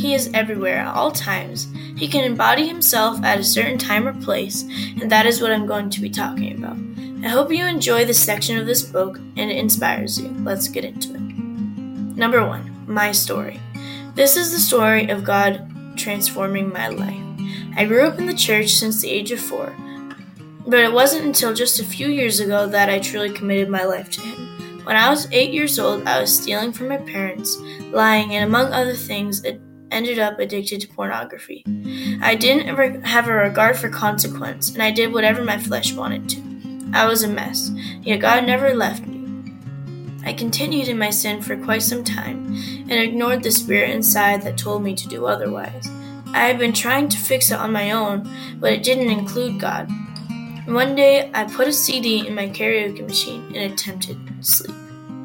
He is everywhere at all times. He can embody himself at a certain time or place, and that is what I'm going to be talking about. I hope you enjoy this section of this book and it inspires you. Let's get into it. Number 1, my story. This is the story of God transforming my life. I grew up in the church since the age of 4, but it wasn't until just a few years ago that I truly committed my life to Him. When I was 8 years old, I was stealing from my parents, lying, and among other things, ended up addicted to pornography. I didn't ever have a regard for consequence, and I did whatever my flesh wanted to. I was a mess, yet God never left me. I continued in my sin for quite some time, and ignored the spirit inside that told me to do otherwise. I had been trying to fix it on my own, but it didn't include God. One day, I put a CD in my karaoke machine and attempted to sleep.